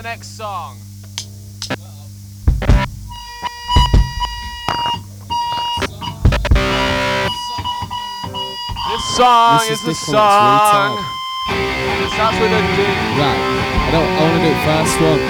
the next song. This song is the song. It starts with a D. Right. I want to do it first one.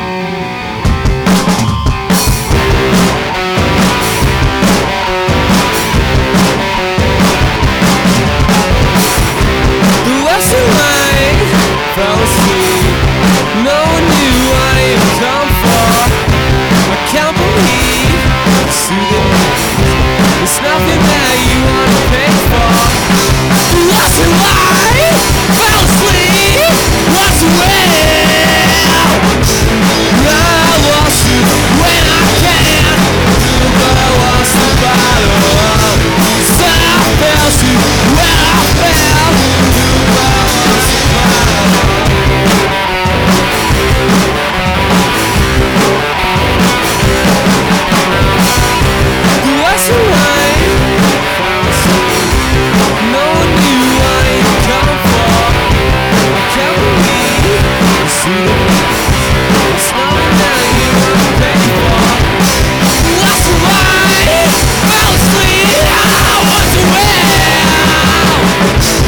Fell asleep. No one knew what I had come for. I can't believe the soothing hands. There's nothing that you want to pay for. Lost in life, fell asleep, lost away. I lost you when I can, but I lost the battle. So I fell to when I fell, but I lost the battle. I was